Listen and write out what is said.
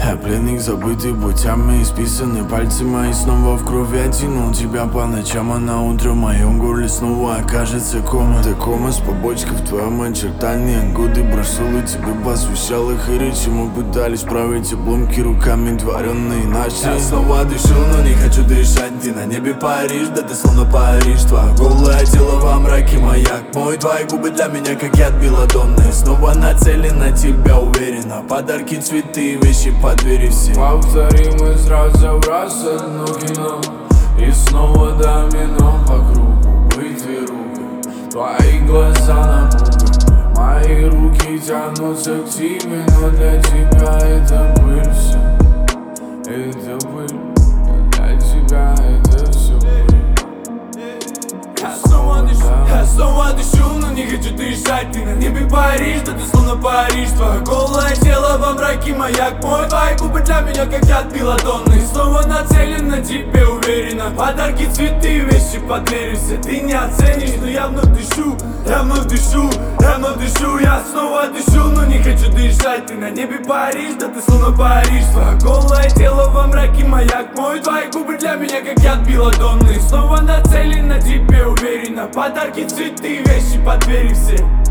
Я пленник, забытый путями, исписаны пальцы мои снова в крови. Я тянул тебя по ночам, а на утро в моем горле снова окажется кома. Ты кома с побочкой в твоем очертании. Годы прошел и тебе посвящал их, и речи мы пытались править обломки руками, творенные наши. Я снова дышу, но не хочу дышать. Ты на небе паришь, да ты словно Париж. Твое голое тело во мраке маяк мой. Твои губы для меня как яд белладонный. Снова нацелен на тебя уверенно. Подарки, цветы и вещи по двери все. Повторим из раза в раз одно кино. И снова домино по кругу. Выйти руки, твои глаза напуганы. Мои руки тянутся к тебе, но для тебя это пыль все. Это пыль, для тебя это все пыль. Я снова дышу, но не хочу дышать. Ты на небе Париж, да ты словно Париж. Твое голое тело во мраке маяк мой. Твои губы для меня как яд белладонный. Снова нацелен на тебе уверенно. Подарки, цветы, вещи по двери все. Ты не оценишь, но я вновь дышу. Я вновь дышу, я вновь дышу. Я снова дышу, но не хочу дышать. Ты на небе Париж, да ты словно Париж. Твое голое тело во мраке маяк мой. Твои губы для меня как яд белладонный. Снова нацелен на тебе уверенно. Подарки, цветы, вещи по двери все.